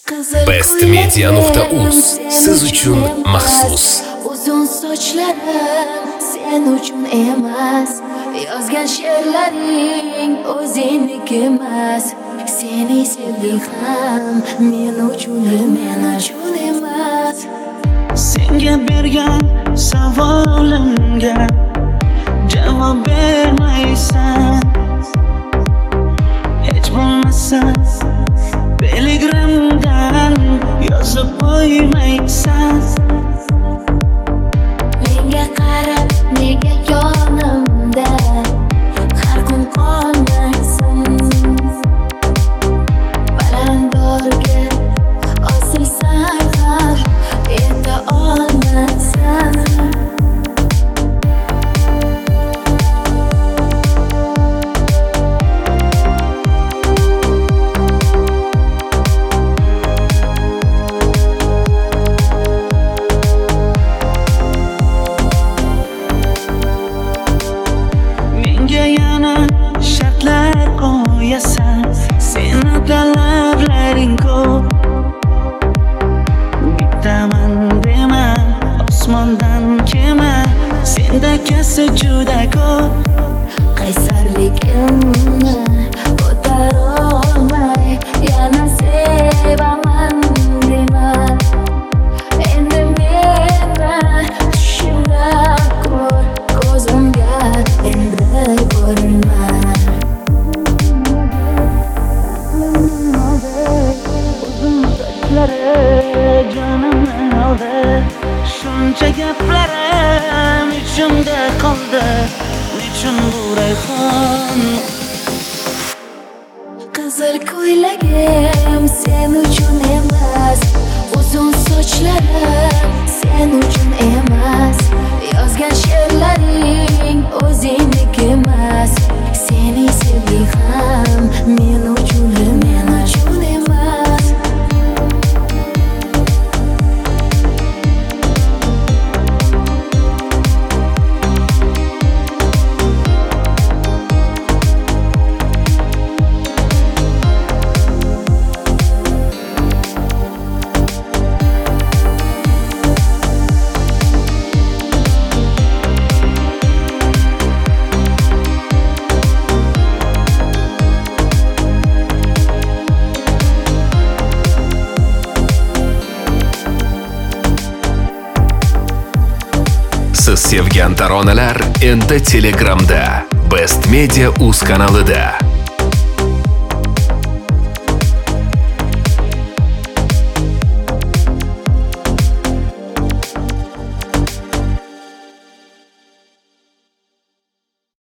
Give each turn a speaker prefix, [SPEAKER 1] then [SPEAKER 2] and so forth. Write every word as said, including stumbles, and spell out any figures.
[SPEAKER 1] best media nuqta uz siz uchun maxsus.
[SPEAKER 2] Uzun sochlarim sen uchun emas, yozgan she'rlaring o'zingniki emas. Seni sevdim ham men uchun, men uchun emas.
[SPEAKER 3] Senga bergan savolimga javob bermaysan. Hech bo'lmasa Telegramdan yozib qo'ymaysan.
[SPEAKER 2] Menga qarab nega yonimda har kun qolmaysan. Balandorga osilsan ham yeta olmaysan.
[SPEAKER 3] Seni talablaring ko'p, bittaman dema, osmondan kema, sendakasi juda ko'p.
[SPEAKER 2] Qaysarligimni ko'tarolmay yana sevaman dema. Endi meni tushimda ko'r, ko'zimga endi ko'rinma.
[SPEAKER 3] Jonimni oldi, shuncha gaplarim ichimda qoldi. Nechun bu rayhon?
[SPEAKER 2] Qizil ko'ylagim sen uchun emas, uzun sochlarim sen uchun emas. Yozgan she'rlaring o'zingniki emas. Seni sevdim ham men uchun, men uchun emas.
[SPEAKER 1] Siz sevgan taronalar endi Telegramda Best Media uz kanalida.